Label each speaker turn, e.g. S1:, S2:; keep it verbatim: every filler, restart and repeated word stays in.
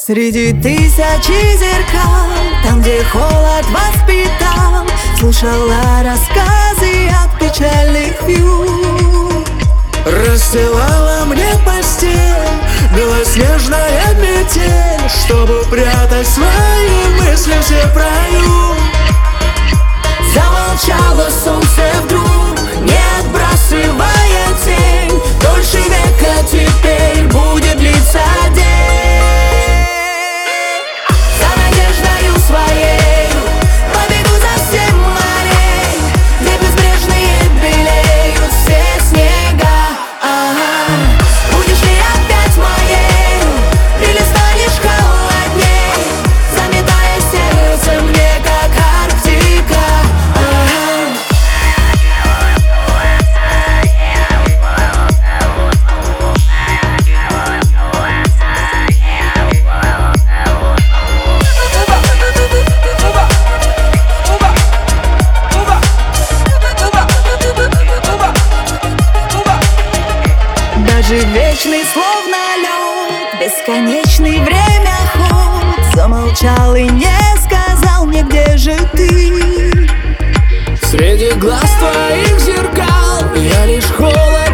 S1: Среди тысячи зеркал, там, где холод воспитал, слушала рассказы от печальных вьюг.
S2: Расстилала мне постель белоснежная метель, чтобы прятать свои мысли все в раю.
S1: Замолчало солнце вдруг, не отбрасывая тень. Дольше века теперь будет длиться день. За надеждою своей побегу за семь морей, где безбрежные белеют все снега. Ага. Будешь ли опять моей, или станешь холодней, заметая сердце мне, как Арктика. Даже вечный, словно лед, бесконечный время ход, замолчал и не сказал мне, где же ты.
S2: Среди глаз твоих зеркал я лишь холод